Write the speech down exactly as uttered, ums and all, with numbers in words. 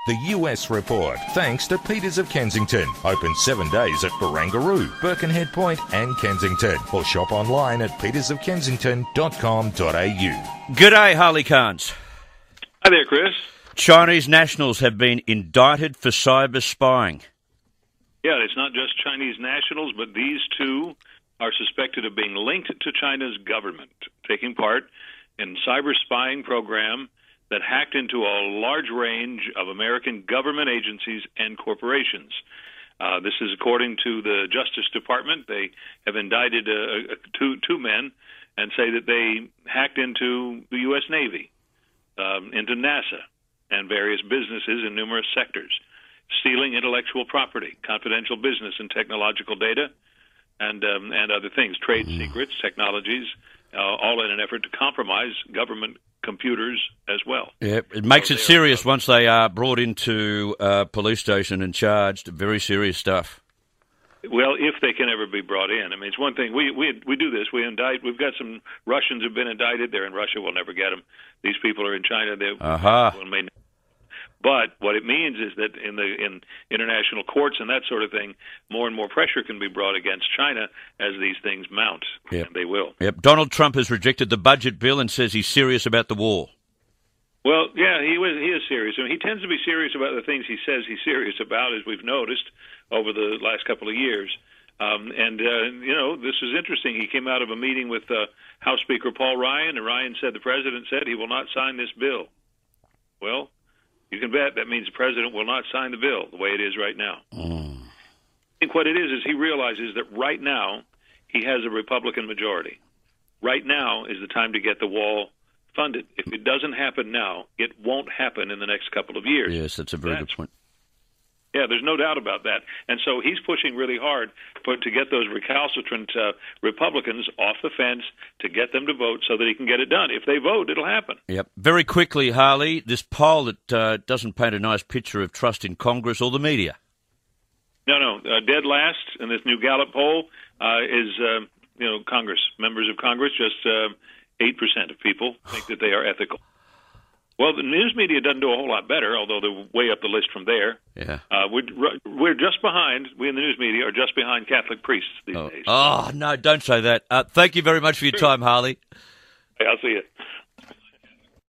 The U S Report, thanks to Peters of Kensington. Open seven days at Barangaroo, Birkenhead Point and Kensington. Or shop online at peters of kensington dot com dot a u. G'day, Harley Carnes. Hi there, Chris. Chinese nationals have been indicted for cyber spying. Yeah, it's not just Chinese nationals, but these two are suspected of being linked to China's government, taking part in cyber spying program that hacked into a large range of American government agencies and corporations. Uh, this is according to the Justice Department. They have indicted uh, two, two men and say that they hacked into the U S Navy, um, into NASA, and various businesses in numerous sectors, stealing intellectual property, confidential business and technological data, and um, and other things, trade mm. secrets, technologies, uh, all in an effort to compromise government computers as well. Yeah, it makes so it serious are, once they are brought into a police station and charged. Very serious stuff. Well, if they can ever be brought in. I mean, it's one thing. We we we do this. We indict. We've got some Russians have been indicted. They're in Russia. We'll never get them. These people are in China. They uh-huh. will may. But what it means is that in the in international courts and that sort of thing, more and more pressure can be brought against China as these things mount, yep. and they will. Yep. Donald Trump has rejected the budget bill and says he's serious about the war. Well, yeah, he was. He is serious. I mean, he tends to be serious about the things he says he's serious about, as we've noticed over the last couple of years. Um, and uh, you know, this is interesting. He came out of a meeting with uh, House Speaker Paul Ryan, and Ryan said the president said he will not sign this bill. Well, you can bet that means the president will not sign the bill the way it is right now. Mm. I think what it is is he realizes that right now he has a Republican majority. Right now is the time to get the wall funded. If it doesn't happen now, it won't happen in the next couple of years. Yes, that's a very that's, good point. Yeah, there's no doubt about that. And so he's pushing really hard for, to get those recalcitrant uh, Republicans off the fence, to get them to vote so that he can get it done. If they vote, it'll happen. Yep. Very quickly, Harley, this poll that uh, doesn't paint a nice picture of trust in Congress or the media. No, no. Uh, dead last in this new Gallup poll uh, is, uh, you know, Congress, members of Congress. Just uh, eight percent of people think that they are ethical. Well, the news media doesn't do a whole lot better, although they're way up the list from there. Yeah, uh, we're we're just behind. We in the news media are just behind Catholic priests these oh. days. Oh no! Don't say that. Uh, thank you very much for your time, Harley. Hey, I'll see you.